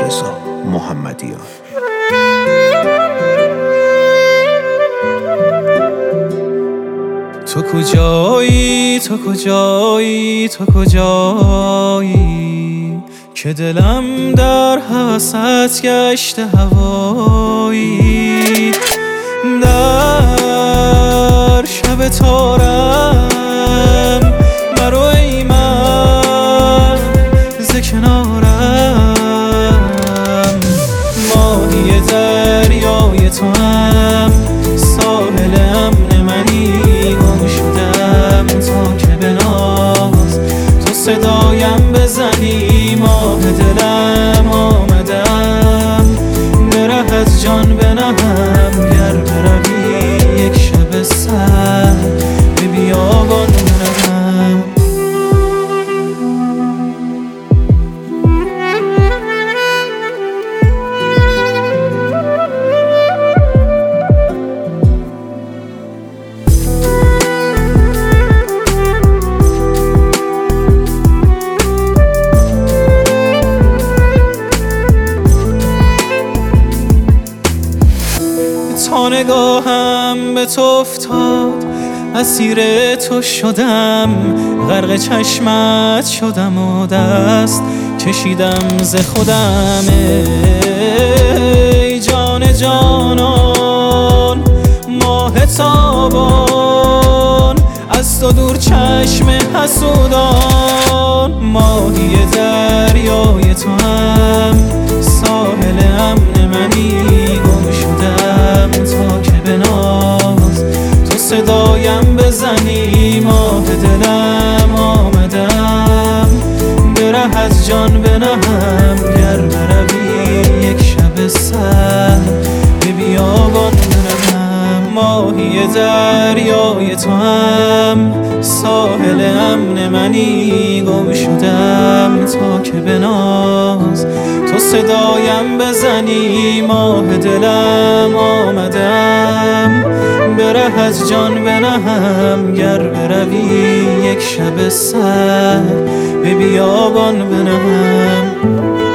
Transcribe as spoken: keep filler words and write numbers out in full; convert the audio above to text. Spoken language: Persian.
رضا محمدیان. تو کجایی تو کجایی تو کجایی که دلم در هوست گشته هوایی، در شب تارم برو ای من ز کنارم، ماهی دریای تو هم ساحل امن منی، گم شدم تا که به ناز تو صدایم بزنی، ماه دلم آمدم به ره از جان بنهم، گر بروی یک شب سر به بیابان بروم. تا نگاهم به تو افتاد اسیر تو شدم، غرق چشمت شدم و دست کشیدم ز خودم، ای جان جانان ماه تابان از تو دور چشم حسودان، ماهی دریای تو هم ساحل امن منی، گم شدم تا که به ناز تو صدایم بزنی، ماه دلم آمدم به ره از جان بنهم، گر بروی یک شب سر به بیابان بروم، ماهی دریای تو هم ساحل امن منی، گم شدم تا که به ناز تو صدایم بزنی، ماه دلم آمدم به ره از جان بنهم، گر بروی یک شب سر به بیابان بنهم.